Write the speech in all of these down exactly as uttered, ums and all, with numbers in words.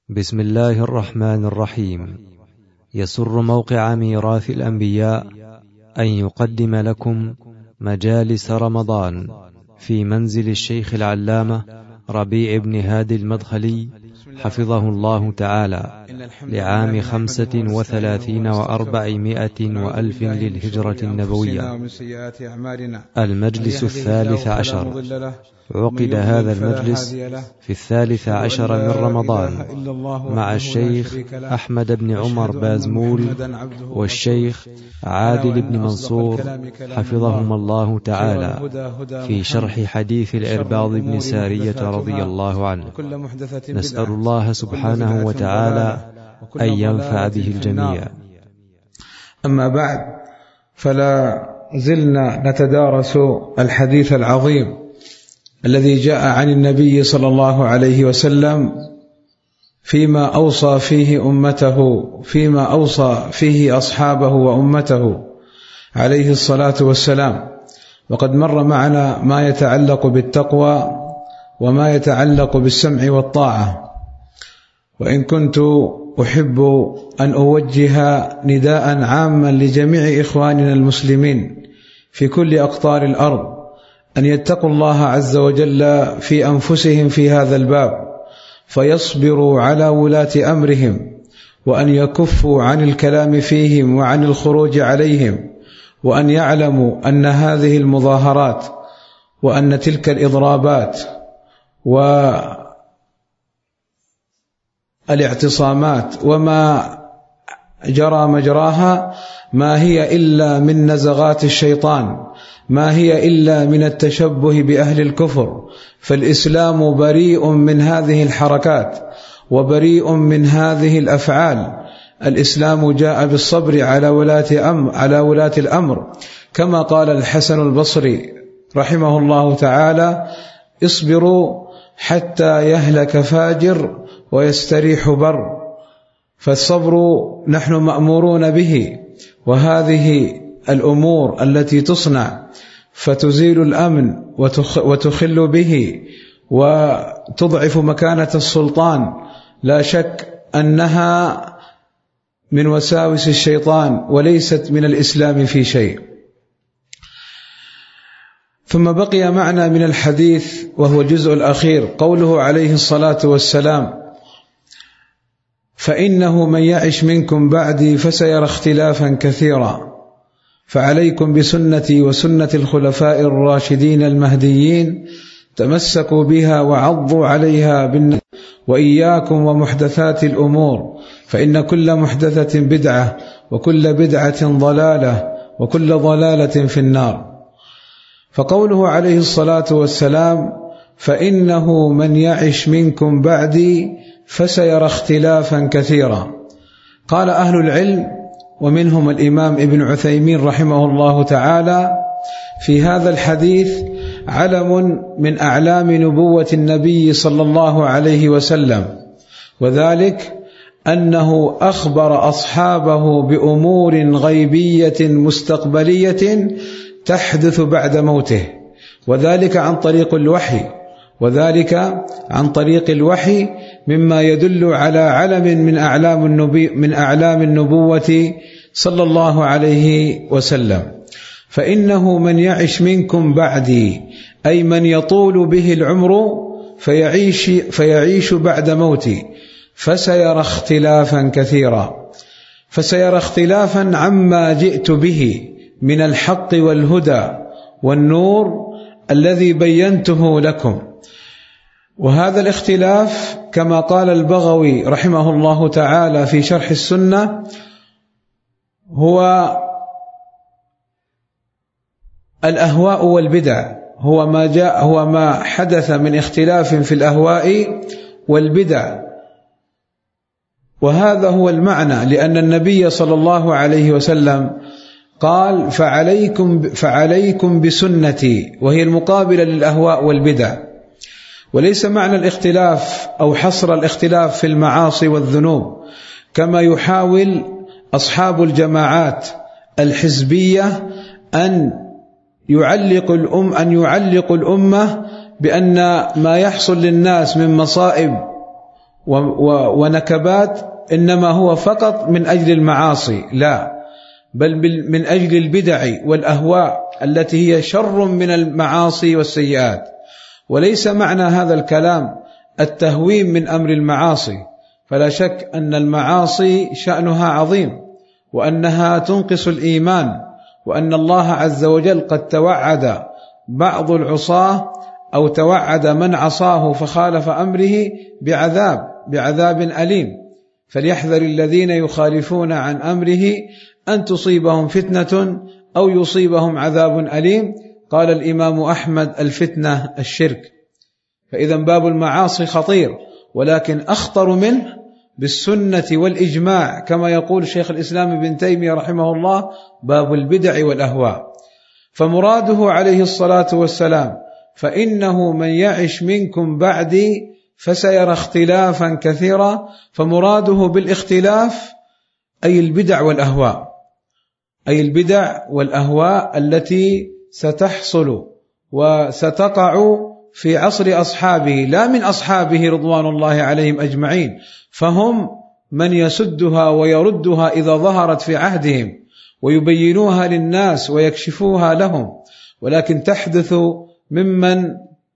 بسم الله الرحمن الرحيم. يسر موقع ميراث الأنبياء أن يقدم لكم مجالس رمضان في منزل الشيخ العلامة ربيع بن هادي المدخلي حفظه الله تعالى لعام خمسة وثلاثين وأربعمائة وألف للهجرة النبوية. المجلس الثالث عشر. عقد هذا المجلس في الثالث عشر من رمضان مع الشيخ أحمد بن عمر بازمول والشيخ عادل بن منصور حفظهم الله تعالى في شرح حديث العرباض بن سارية رضي الله عنه. نسأل الله سبحانه وتعالى أن ينفع به الجميع. أما بعد، فلا زلنا نتدارس الحديث العظيم الذي جاء عن النبي صلى الله عليه وسلم فيما أوصى فيه أمته فيما أوصى فيه أصحابه وأمته عليه الصلاة والسلام. وقد مر معنا ما يتعلق بالتقوى وما يتعلق بالسمع والطاعة، وإن كنت أحب أن أوجه نداء عاما لجميع إخواننا المسلمين في كل أقطار الأرض أن يتقوا الله عز وجل في أنفسهم في هذا الباب، فيصبروا على ولاة أمرهم، وأن يكفوا عن الكلام فيهم وعن الخروج عليهم، وأن يعلموا أن هذه المظاهرات وأن تلك الإضرابات والاعتصامات وما جرى مجراها ما هي إلا من نزغات الشيطان، ما هي إلا من التشبه بأهل الكفر. فالإسلام بريء من هذه الحركات وبريء من هذه الأفعال. الإسلام جاء بالصبر على ولاة أمر على ولاة الأمر، كما قال الحسن البصري رحمه الله تعالى: اصبروا حتى يهلك فاجر ويستريح بر. فالصبر نحن مأمورون به، وهذه الأمور التي تصنع فتزيل الأمن وتخل به وتضعف مكانة السلطان، لا شك أنها من وساوس الشيطان وليست من الإسلام في شيء. ثم بقي معنا من الحديث وهو الجزء الأخير قوله عليه الصلاة والسلام: فإنه من يعش منكم بعدي فسيرى اختلافا كثيرا، فعليكم بسنتي وسنة الخلفاء الراشدين المهديين، تمسكوا بها وعضوا عليها بالنواجذ، وإياكم ومحدثات الأمور، فإن كل محدثة بدعة وكل بدعة ضلالة وكل ضلالة في النار. فقوله عليه الصلاة والسلام: فإنه من يعش منكم بعدي فسيرى اختلافا كثيرا، قال أهل العلم ومنهم الإمام ابن عثيمين رحمه الله تعالى: في هذا الحديث علم من أعلام نبوة النبي صلى الله عليه وسلم، وذلك أنه أخبر أصحابه بأمور غيبية مستقبلية تحدث بعد موته، وذلك عن طريق الوحي وذلك عن طريق الوحي مما يدل على علم من أعلام النبي من أعلام النبوة صلى الله عليه وسلم. فإنه من يعش منكم بعدي، أي من يطول به العمر فيعيش فيعيش بعد موتي، فسيرى اختلافا كثيرا، فسيرى اختلافا عما جئت به من الحق والهدى والنور الذي بينته لكم. وهذا الاختلاف كما قال البغوي رحمه الله تعالى في شرح السنة هو الأهواء والبدع، هو ما جاء هو ما حدث من اختلاف في الأهواء والبدع. وهذا هو المعنى، لأن النبي صلى الله عليه وسلم قال: فعليكم فعليكم بسنتي، وهي المقابلة للأهواء والبدع. وليس معنى الاختلاف أو حصر الاختلاف في المعاصي والذنوب كما يحاول أصحاب الجماعات الحزبية أن يعلق الأم أن يعلق الأمة بأن ما يحصل للناس من مصائب ونكبات إنما هو فقط من أجل المعاصي، لا، بل من أجل البدع والأهواء التي هي شر من المعاصي والسيئات. وليس معنى هذا الكلام التهوين من أمر المعاصي، فلا شك أن المعاصي شأنها عظيم، وأنها تنقص الإيمان، وأن الله عز وجل قد توعد بعض العصاة أو توعد من عصاه فخالف أمره بعذاب بعذاب أليم. فليحذر الذين يخالفون عن أمره أن تصيبهم فتنة أو يصيبهم عذاب أليم. قال الإمام أحمد: الفتنة الشرك. فإذا باب المعاصي خطير، ولكن أخطر منه بالسنة والإجماع، كما يقول شيخ الإسلام ابن تيمية رحمه الله: باب البدع والأهواء. فمراده عليه الصلاة والسلام: فإنه من يعش منكم بعدي فسيرى اختلافا كثيرا. فمراده بالاختلاف أي البدع والأهواء، أي البدع والأهواء التي ستحصل وستقع في عصر أصحابه، لا من أصحابه رضوان الله عليهم أجمعين، فهم من يسدها ويردها إذا ظهرت في عهدهم، ويبينوها للناس ويكشفوها لهم، ولكن تحدث ممن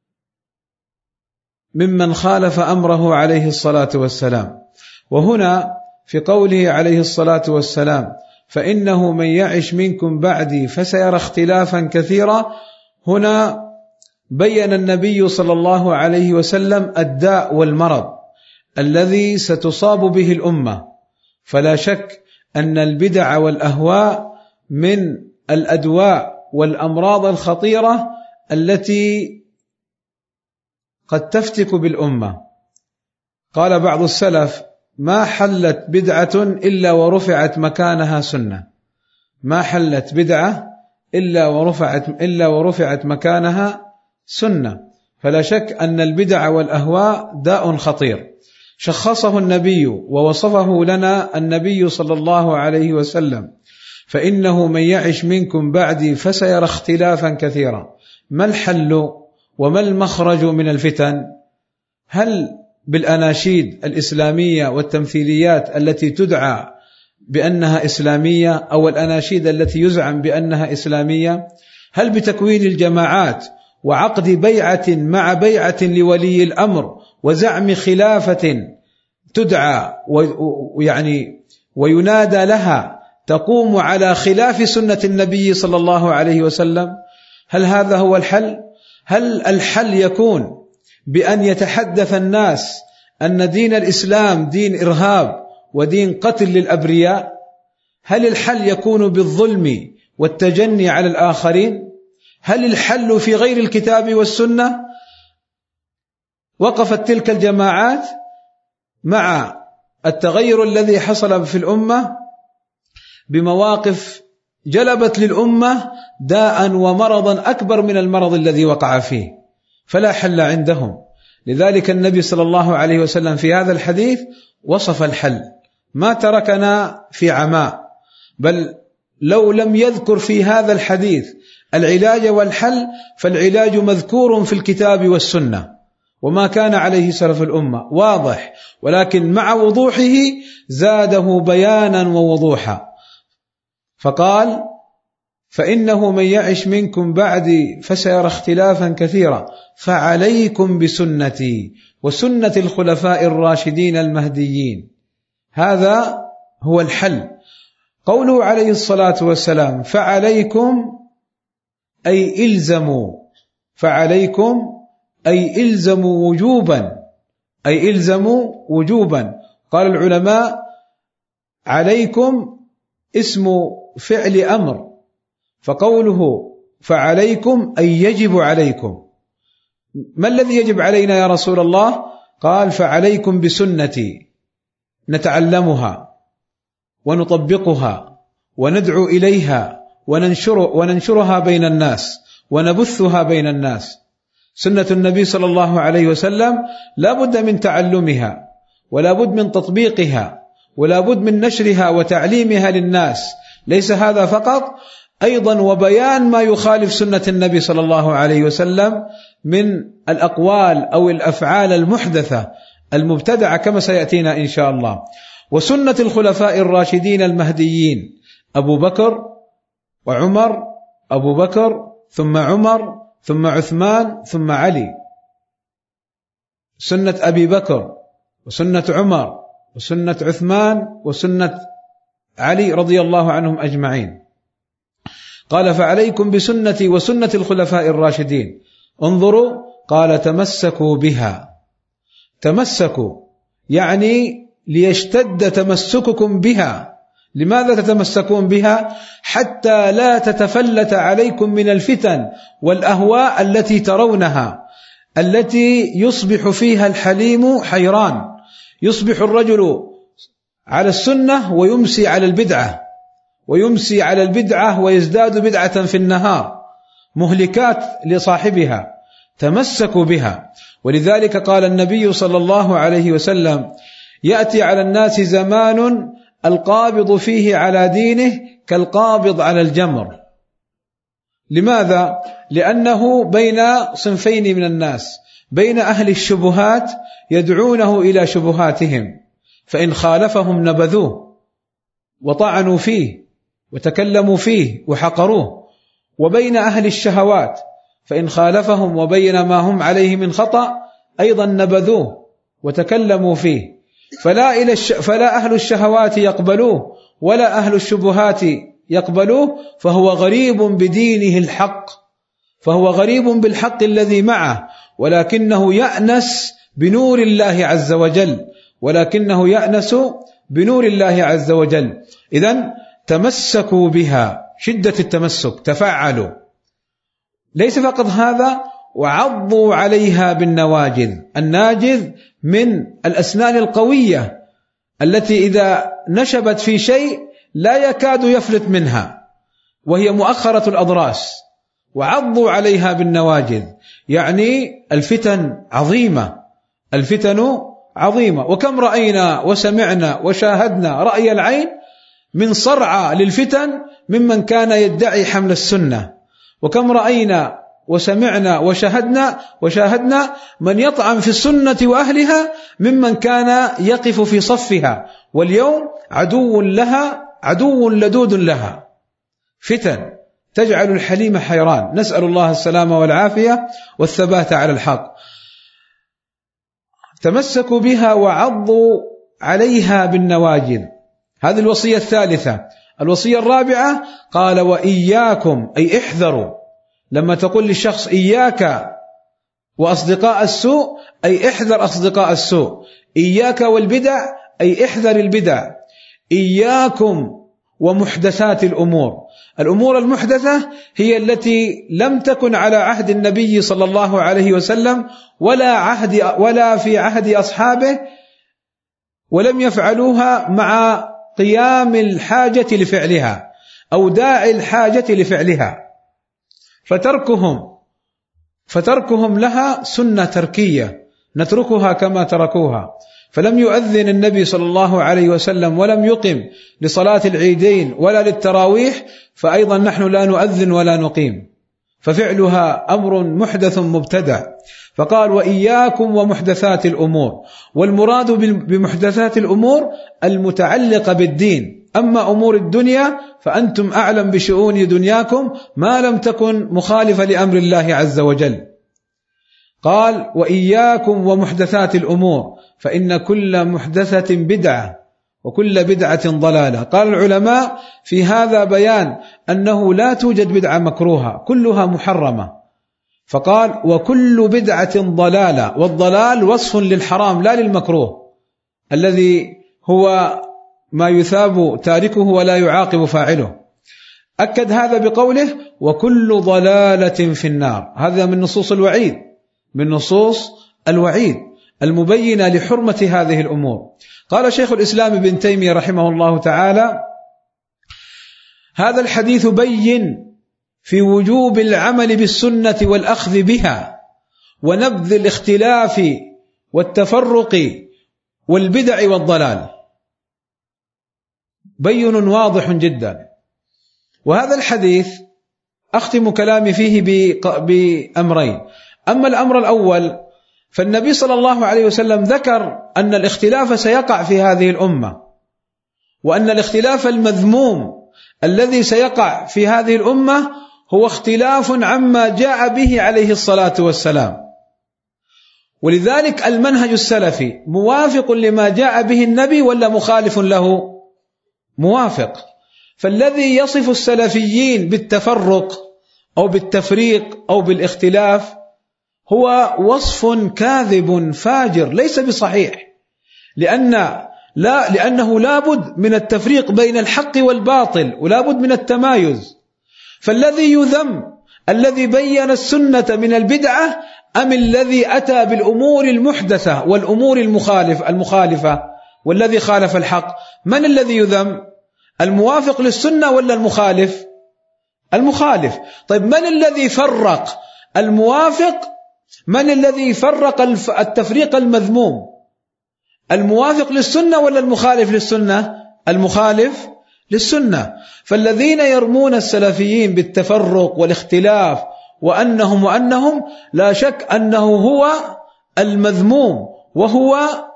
ممن خالف أمره عليه الصلاة والسلام. وهنا في قوله عليه الصلاة والسلام: فإنه من يعش منكم بعدي فسيرى اختلافا كثيرا، هنا بين النبي صلى الله عليه وسلم الداء والمرض الذي ستصاب به الأمة. فلا شك أن البدع والأهواء من الأدواء والأمراض الخطيرة التي قد تفتك بالأمة. قال بعض السلف: ما حلت بدعة إلا ورفعت مكانها سنة، ما حلت بدعة إلا ورفعت إلا ورفعت مكانها سنة. فلا شك أن البدع والأهواء داء خطير شخصه النبي ووصفه لنا النبي صلى الله عليه وسلم: فإنه من يعش منكم بعدي فسيرى اختلافا كثيرا. ما الحل وما المخرج من الفتن؟ هل بالأناشيد الإسلامية والتمثيليات التي تدعى بأنها إسلامية، أو الأناشيد التي يزعم بأنها إسلامية؟ هل بتكوين الجماعات وعقد بيعة مع بيعة لولي الأمر وزعم خلافة تدعى ويعني وينادى لها تقوم على خلاف سنة النبي صلى الله عليه وسلم؟ هل هذا هو الحل؟ هل الحل يكون بأن يتحدث الناس أن دين الإسلام دين إرهاب ودين قتل للأبرياء؟ هل الحل يكون بالظلم والتجني على الآخرين؟ هل الحل في غير الكتاب والسنة؟ وقفت تلك الجماعات مع التغير الذي حصل في الأمة بمواقف جلبت للأمة داء ومرضا أكبر من المرض الذي وقع فيه، فلا حل عندهم. لذلك النبي صلى الله عليه وسلم في هذا الحديث وصف الحل، ما تركنا في عماء، بل لو لم يذكر في هذا الحديث العلاج والحل فالعلاج مذكور في الكتاب والسنة، وما كان عليه سلف الأمة واضح، ولكن مع وضوحه زاده بيانا ووضوحا. فقال: فإنه من يعش منكم بعدي فسيرى اختلافا كثيرا فعليكم بسنتي وسنة الخلفاء الراشدين المهديين. هذا هو الحل. قوله عليه الصلاة والسلام: فعليكم أي إلزموا، فعليكم أي إلزموا وجوبا، أي إلزموا وجوبا. قال العلماء: عليكم اسم فعل أمر، فقوله فعليكم أي يجب عليكم. ما الذي يجب علينا يا رسول الله؟ قال: فعليكم بسنتي، نتعلمها ونطبقها وندعو إليها وننشر وننشرها بين الناس ونبثها بين الناس. سنة النبي صلى الله عليه وسلم لا بد من تعلمها، ولا بد من تطبيقها، ولا بد من نشرها وتعليمها للناس. ليس هذا فقط، أيضا وبيان ما يخالف سنة النبي صلى الله عليه وسلم من الأقوال أو الأفعال المحدثة المبتدعة كما سيأتينا إن شاء الله. وسنة الخلفاء الراشدين المهديين أبو بكر وعمر، أبو بكر ثم عمر ثم عثمان ثم علي. سنة أبي بكر وسنة عمر وسنة عثمان وسنة علي رضي الله عنهم أجمعين. قال فعليكم بسنتي وسنة الخلفاء الراشدين. انظروا، قال تمسكوا بها. تمسكوا يعني ليشتد تمسككم بها. لماذا تتمسكون بها؟ حتى لا تتفلت عليكم من الفتن والأهواء التي ترونها، التي يصبح فيها الحليم حيران. يصبح الرجل على السنة ويمسي على البدعة، ويمسي على البدعة ويزداد بدعة في النهار، مهلكات لصاحبها. تمسكوا بها. ولذلك قال النبي صلى الله عليه وسلم: يأتي على الناس زمان القابض فيه على دينه كالقابض على الجمر. لماذا؟ لأنه بين صنفين من الناس، بين أهل الشبهات يدعونه إلى شبهاتهم، فإن خالفهم نبذوه وطعنوا فيه وتكلموا فيه وحقروه، وبين أهل الشهوات فإن خالفهم وبين ما هم عليه من خطأ أيضا نبذوه وتكلموا فيه. فلا, إلى الش... فلا أهل الشهوات يقبلوه ولا أهل الشبهات يقبلوه، فهو غريب بدينه الحق، فهو غريب بالحق الذي معه، ولكنه يأنس بنور الله عز وجل، ولكنه يأنس بنور الله عز وجل. إذن تمسكوا بها، شدة التمسك، تفعلوا. ليس فقط هذا، وعضوا عليها بالنواجذ. الناجذ من الأسنان القوية التي إذا نشبت في شيء لا يكاد يفلت منها، وهي مؤخرة الأضراس. وعضوا عليها بالنواجذ يعني الفتن عظيمة، الفتن عظيمة. وكم رأينا وسمعنا وشاهدنا رأي العين من صرعى للفتن ممن كان يدعي حمل السنة، وكم رأينا وسمعنا وشاهدنا وشاهدنا من يطعن في السنة وأهلها ممن كان يقف في صفها، واليوم عدو لها، عدو لدود لها. فتن تجعل الحليم حيران، نسأل الله السلامة والعافية والثبات على الحق. تمسكوا بها وعضوا عليها بالنواجذ. هذه الوصية الثالثة. الوصية الرابعة قال وإياكم، أي احذروا. لما تقول للشخص إياك وأصدقاء السوء أي احذر أصدقاء السوء. إياك والبدع أي احذر البدع. إياكم ومحدثات الأمور. الأمور المحدثة هي التي لم تكن على عهد النبي صلى الله عليه وسلم ولا عهد ولا في عهد أصحابه، ولم يفعلوها مع قيام الحاجة لفعلها أو داعي الحاجة لفعلها، فتركهم فتركهم لها سنة تركية نتركها كما تركوها. فلم يؤذن النبي صلى الله عليه وسلم ولم يقم لصلاة العيدين ولا للتراويح، فأيضا نحن لا نؤذن ولا نقيم، ففعلها أمر محدث مبتدع. فقال وإياكم ومحدثات الأمور. والمراد بمحدثات الأمور المتعلقة بالدين. أما أمور الدنيا فأنتم أعلم بشؤون دنياكم ما لم تكن مخالفة لأمر الله عز وجل. قال وإياكم ومحدثات الأمور فإن كل محدثة بدعة وكل بدعة ضلالة. قال العلماء في هذا بيان أنه لا توجد بدعة مكروهة، كلها محرمة. فقال وكل بدعة ضلالة، والضلال وصف للحرام لا للمكروه الذي هو ما يثاب تاركه ولا يعاقب فاعله. أكد هذا بقوله وكل ضلالة في النار. هذا من نصوص الوعيد، من نصوص الوعيد المبينة لحرمة هذه الأمور. قال شيخ الإسلام ابن تيمية رحمه الله تعالى هذا الحديث بين في وجوب العمل بالسنة والأخذ بها ونبذ الاختلاف والتفرق والبدع والضلال، بين واضح جدا. وهذا الحديث أختم كلامي فيه بأمرين. أما الأمر الأول فالنبي صلى الله عليه وسلم ذكر أن الاختلاف سيقع في هذه الأمة، وأن الاختلاف المذموم الذي سيقع في هذه الأمة هو اختلاف عما جاء به عليه الصلاة والسلام. ولذلك المنهج السلفي موافق لما جاء به النبي ولا مخالف له؟ موافق. فالذي يصف السلفيين بالتفرق أو بالتفريق أو بالاختلاف هو وصف كاذب فاجر ليس بصحيح، لأن لا لأنه لابد من التفريق بين الحق والباطل، ولابد من التمايز. فالذي يذم الذي بين السنة من البدعة أم الذي أتى بالأمور المحدثة والأمور المخالف المخالفة والذي خالف الحق؟ من الذي يذم؟ الموافق للسنة ولا المخالف؟ المخالف. طيب من الذي فرق؟ الموافق. من الذي فرق التفريق المذموم؟ الموافق للسنة ولا المخالف للسنة؟ المخالف للسنة. فالذين يرمون السلفيين بالتفرق والاختلاف وأنهم وأنهم لا شك أنه هو المذموم، وهو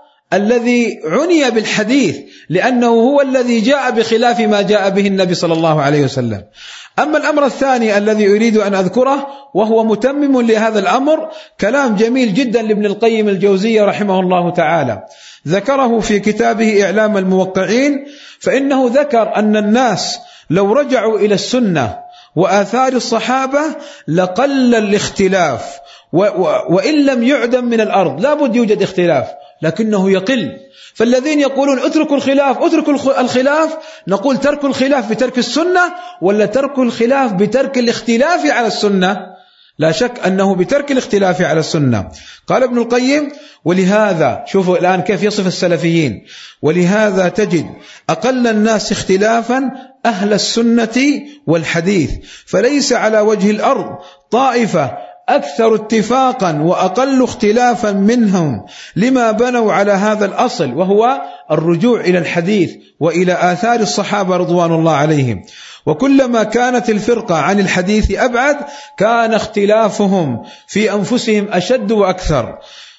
الذي عني بالحديث، لأنه هو الذي جاء بخلاف ما جاء به النبي صلى الله عليه وسلم. أما الأمر الثاني الذي أريد أن أذكره وهو متمم لهذا الأمر، كلام جميل جدا لابن القيم الجوزية رحمه الله تعالى، ذكره في كتابه إعلام الموقعين، فإنه ذكر أن الناس لو رجعوا إلى السنة وآثار الصحابة لقل الاختلاف، وإن لم يعدم من الأرض لابد يوجد اختلاف لكنه يقل. فالذين يقولون اتركوا الخلاف اتركوا الخلاف، نقول ترك الخلاف بترك السنة ولا ترك الخلاف بترك الاختلاف على السنة؟ لا شك أنه بترك الاختلاف على السنة. قال ابن القيم: ولهذا، شوفوا الآن كيف يصف السلفيين، ولهذا تجد أقل الناس اختلافا أهل السنة والحديث، فليس على وجه الأرض طائفة أكثر اتفاقا وأقل اختلافا منهم، لما بنوا على هذا الأصل وهو الرجوع إلى الحديث وإلى آثار الصحابة رضوان الله عليهم. وكلما كانت الفرقة عن الحديث أبعد كان اختلافهم في أنفسهم أشد وأكثر.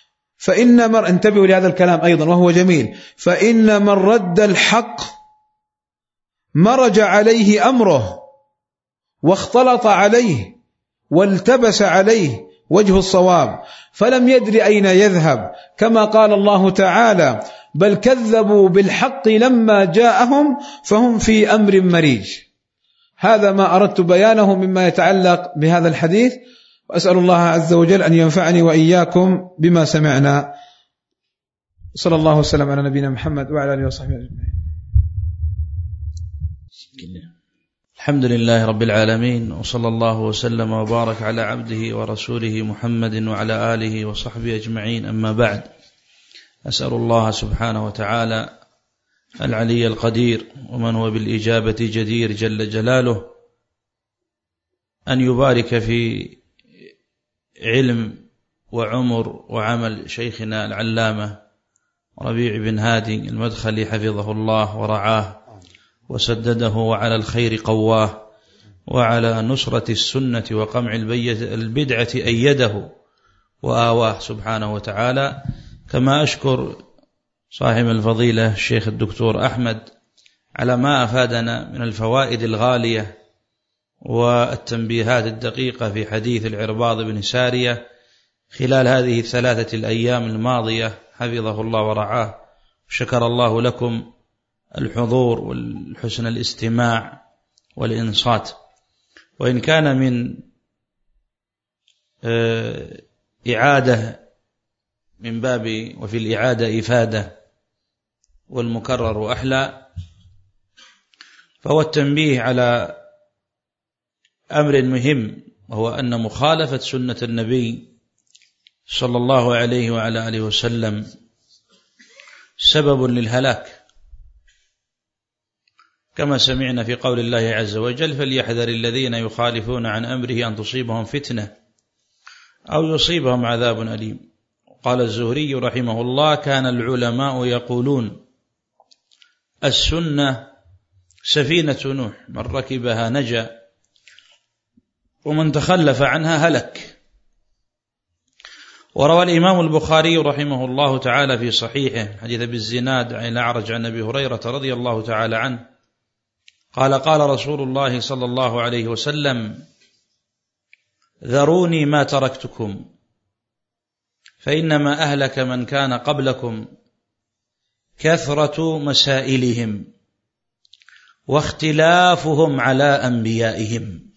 فإن من انتبهوا لهذا الكلام أيضا وهو جميل، فإن من رد الحق مرج عليه أمره واختلط عليه والتبس عليه وجه الصواب، فلم يدر أين يذهب، كما قال الله تعالى: بل كذبوا بالحق لما جاءهم فهم في أمر مريج. هذا ما أردت بيانه مما يتعلق بهذا الحديث، وأسأل الله عز وجل أن ينفعني وإياكم بما سمعنا. صلى الله وسلم على نبينا محمد وعلى آله وصحبه أجمعين. الحمد لله رب العالمين، وصلى الله وسلم وبارك على عبده ورسوله محمد وعلى آله وصحبه أجمعين. أما بعد، أسأل الله سبحانه وتعالى العلي القدير ومن هو بالإجابة جدير جل جلاله أن يبارك في علم وعمر وعمل شيخنا العلامة ربيع بن هادي المدخلي حفظه الله ورعاه وسدده، وعلى الخير قواه، وعلى نصرة السنة وقمع البدعة أيده وآواه سبحانه وتعالى. كما أشكر صاحب الفضيلة الشيخ الدكتور أحمد على ما أفادنا من الفوائد الغالية والتنبيهات الدقيقة في حديث العرباض بن سارية خلال هذه الثلاثة الأيام الماضية، حفظه الله ورعاه. شكر الله لكم الحضور والحسن الاستماع والإنصات. وإن كان من إعادة من باب وفي الإعادة إفادة والمكرر أحلى، فهو التنبيه على أمر مهم، وهو أن مخالفة سنة النبي صلى الله عليه وعلى آله وسلم سبب للهلاك، كما سمعنا في قول الله عز وجل: فليحذر الذين يخالفون عن أمره أن تصيبهم فتنة أو يصيبهم عذاب أليم. قال الزهري رحمه الله: كان العلماء يقولون السنة سفينة نوح، من ركبها نجا ومن تخلف عنها هلك. وروى الإمام البخاري رحمه الله تعالى في صحيحه حديث أبي الزناد عن الأعرج عن أبي هريرة رضي الله تعالى عنه قال قال رسول الله صلى الله عليه وسلم ذروني ما تركتكم فإنما أهلك من كان قبلكم كثرة مسائلهم واختلافهم على أنبيائهم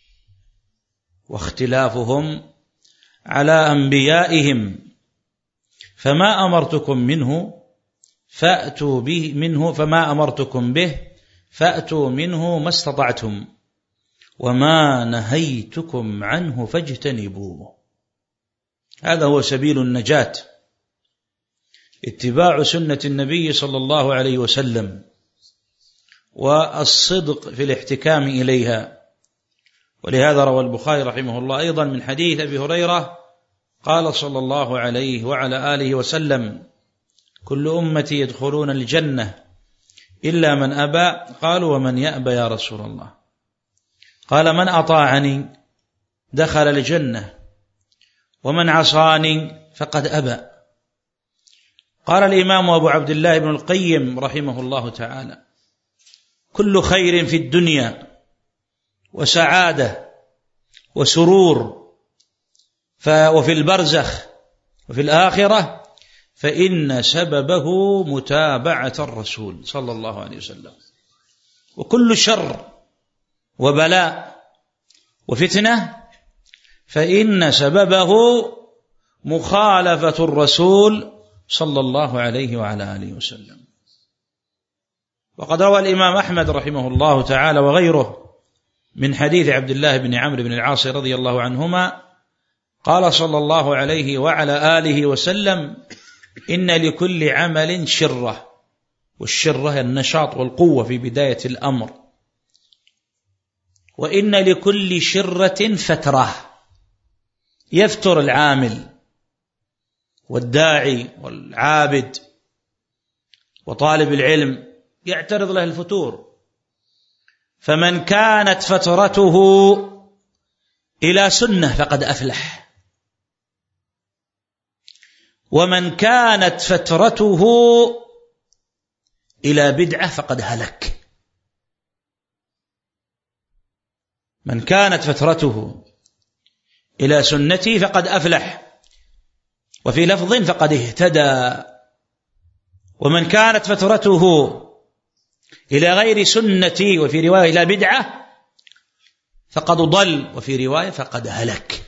واختلافهم على أنبيائهم فما أمرتكم منه فأتوا به منه فما أمرتكم به فأتوا منه ما استطعتم وما نهيتكم عنه فاجتنبوه. هذا هو سبيل النجاة، اتباع سنة النبي صلى الله عليه وسلم والصدق في الاحتكام إليها. ولهذا روى البخاري رحمه الله أيضا من حديث أبي هريرة قال صلى الله عليه وعلى آله وسلم كل أمتي يدخلون الجنة إلا من أبى قالوا ومن يأبى يا رسول الله قال من أطاعني دخل الجنة ومن عصاني فقد أبى. قال الإمام أبو عبد الله بن القيم رحمه الله تعالى كل خير في الدنيا وسعادة وسرور وفي البرزخ وفي الآخرة فإن سببه متابعة الرسول صلى الله عليه وسلم، وكل شر وبلاء وفتنة فإن سببه مخالفة الرسول صلى الله عليه وعلى آله وسلم. وقد روى الإمام أحمد رحمه الله تعالى وغيره من حديث عبد الله بن عمرو بن العاص رضي الله عنهما قال صلى الله عليه وعلى آله وسلم إن لكل عمل شرة، والشرة النشاط والقوة في بداية الأمر، وإن لكل شرة فترة يفتر العامل والداعي والعابد وطالب العلم يعترض له الفتور، فمن كانت فترته إلى سنة فقد أفلح، ومن كانت فترته إلى بدعة فقد هلك. من كانت فترته إلى سنتي فقد أفلح، وفي لفظ فقد اهتدى، ومن كانت فترته إلى غير سنتي وفي رواية إلى بدعة فقد ضل، وفي رواية فقد هلك.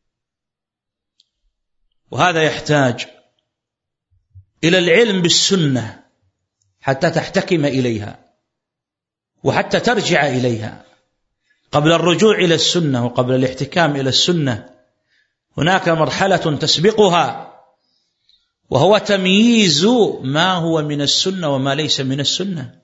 وهذا يحتاج إلى العلم بالسنة حتى تحتكم إليها وحتى ترجع إليها. قبل الرجوع إلى السنة وقبل الاحتكام إلى السنة هناك مرحلة تسبقها، وهو تمييز ما هو من السنة وما ليس من السنة.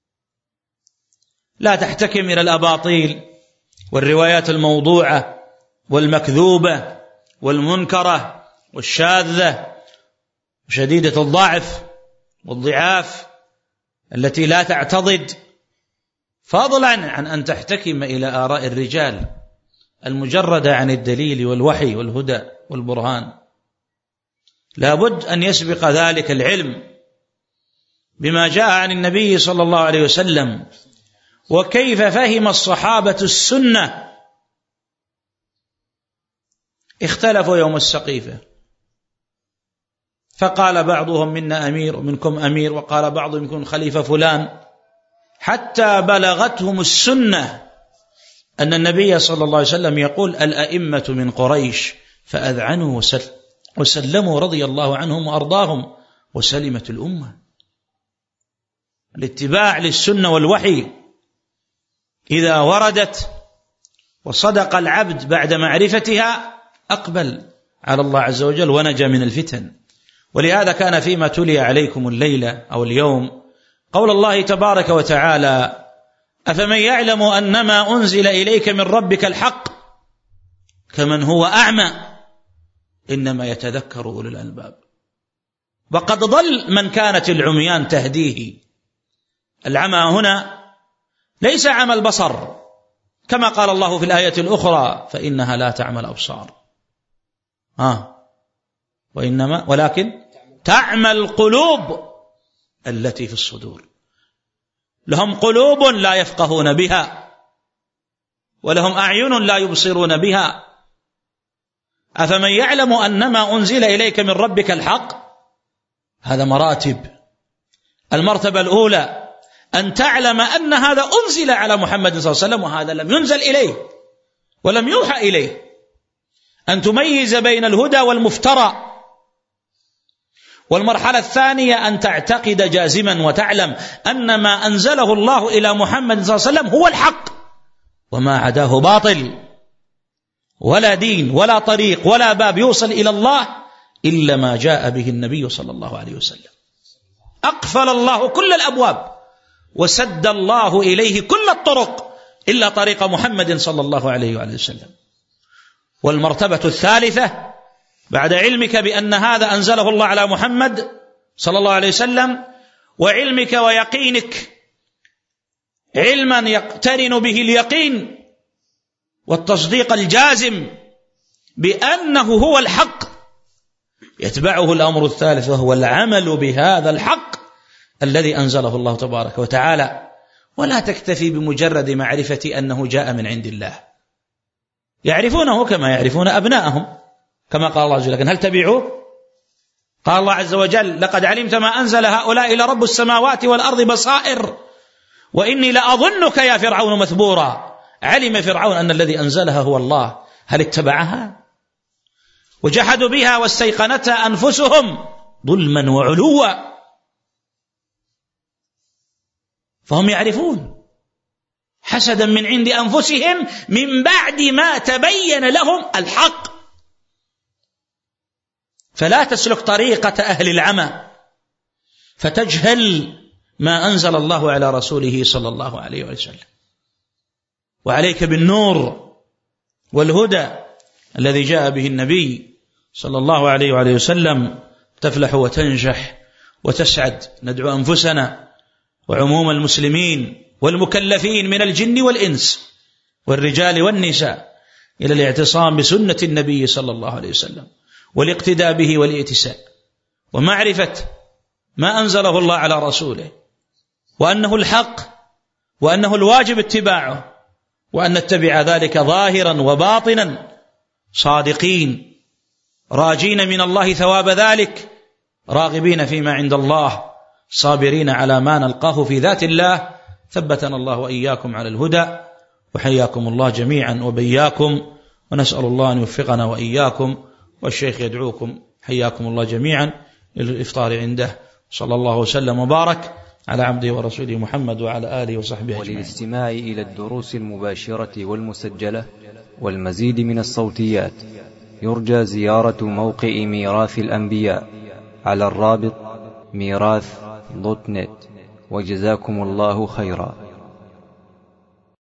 لا تحتكم إلى الأباطيل والروايات الموضوعة والمكذوبة والمنكرة والشاذة وشديدة الضعف والضعاف التي لا تعتضد، فضلا عن أن تحتكم إلى آراء الرجال المجردة عن الدليل والوحي والهدى والبرهان. لابد أن يسبق ذلك العلم بما جاء عن النبي صلى الله عليه وسلم، وكيف فهم الصحابة السنة. اختلفوا يوم السقيفة، فقال بعضهم منا أمير ومنكم أمير، وقال بعضهم منكم خليفة فلان، حتى بلغتهم السنة أن النبي صلى الله عليه وسلم يقول الأئمة من قريش، فأذعنوا وسلموا رضي الله عنهم وأرضاهم وسلمت الأمة. الاتباع للسنة والوحي إذا وردت وصدق العبد بعد معرفتها أقبل على الله عز وجل ونجا من الفتن. ولهذا كان فيما تلي عليكم الليلة أو اليوم قول الله تبارك وتعالى أفمن يعلم أنما أنزل إليك من ربك الحق كمن هو أعمى إنما يتذكر أولو الألباب. وقد ضل من كانت العميان تهديه. العمى هنا ليس عمى البصر كما قال الله في الآية الأخرى فإنها لا تعمى الأبصار. آه. وإنما ولكن تعمى القلوب التي في الصدور. لهم قلوب لا يفقهون بها، ولهم أعين لا يبصرون بها. أفمن يعلم أنما أنزل إليك من ربك الحق؟ هذا مراتب. المرتبة الأولى أن تعلم أن هذا أنزل على محمد صلى الله عليه وسلم وهذا لم ينزل إليه ولم يوحى إليه. أن تميز بين الهدى والمفترى. والمرحلة الثانية أن تعتقد جازما وتعلم أن ما أنزله الله إلى محمد صلى الله عليه وسلم هو الحق، وما عداه باطل، ولا دين ولا طريق ولا باب يوصل إلى الله إلا ما جاء به النبي صلى الله عليه وسلم. أقفل الله كل الأبواب وسد الله إليه كل الطرق إلا طريق محمد صلى الله عليه وآله وسلم. والمرتبة الثالثة بعد علمك بأن هذا أنزله الله على محمد صلى الله عليه وسلم، وعلمك ويقينك علما يقترن به اليقين والتصديق الجازم بأنه هو الحق، يتبعه الأمر الثالث وهو العمل بهذا الحق الذي أنزله الله تبارك وتعالى. ولا تكتفي بمجرد معرفة أنه جاء من عند الله، يعرفونه كما يعرفون أبناءهم، كما قال الله عز وجل: لكن هل تبعوه؟ قال الله عز وجل: لقد علمت ما أنزل هؤلاء إلا رب السماوات والأرض بصائر وإني لأظنك يا فرعون مثبورا. علم فرعون أن الذي أنزلها هو الله، هل اتبعها؟ وجحدوا بها واستيقنتها أنفسهم ظلما وعلوا. فهم يعرفون حسدا من عند أنفسهم من بعد ما تبين لهم الحق. فلا تسلك طريقة أهل العمى فتجهل ما أنزل الله على رسوله صلى الله عليه وسلم. وعليك بالنور والهدى الذي جاء به النبي صلى الله عليه وآله وسلم تفلح وتنجح وتسعد. ندعو أنفسنا وعموم المسلمين والمكلفين من الجن والإنس والرجال والنساء إلى الاعتصام بسنة النبي صلى الله عليه وسلم والاقتداء به والائتساء ومعرفة ما أنزله الله على رسوله، وأنه الحق، وأنه الواجب اتباعه، وأن نتبع ذلك ظاهرا وباطنا صادقين راجين من الله ثواب ذلك، راغبين فيما عند الله، صابرين على ما نلقاه في ذات الله. ثبتنا الله وإياكم على الهدى، وحياكم الله جميعا وبياكم، ونسأل الله أن يوفقنا وإياكم. والشيخ يدعوكم حياكم الله جميعا إلى الإفطار عنده. صلى الله وسلم وبارك على عبده ورسوله محمد وعلى آله وصحبه أجمعين. وللاستماع إلى الدروس المباشرة والمسجلة والمزيد من الصوتيات يرجى زيارة موقع ميراث الأنبياء على الرابط ميراث دوت نت. وجزاكم الله خيرا.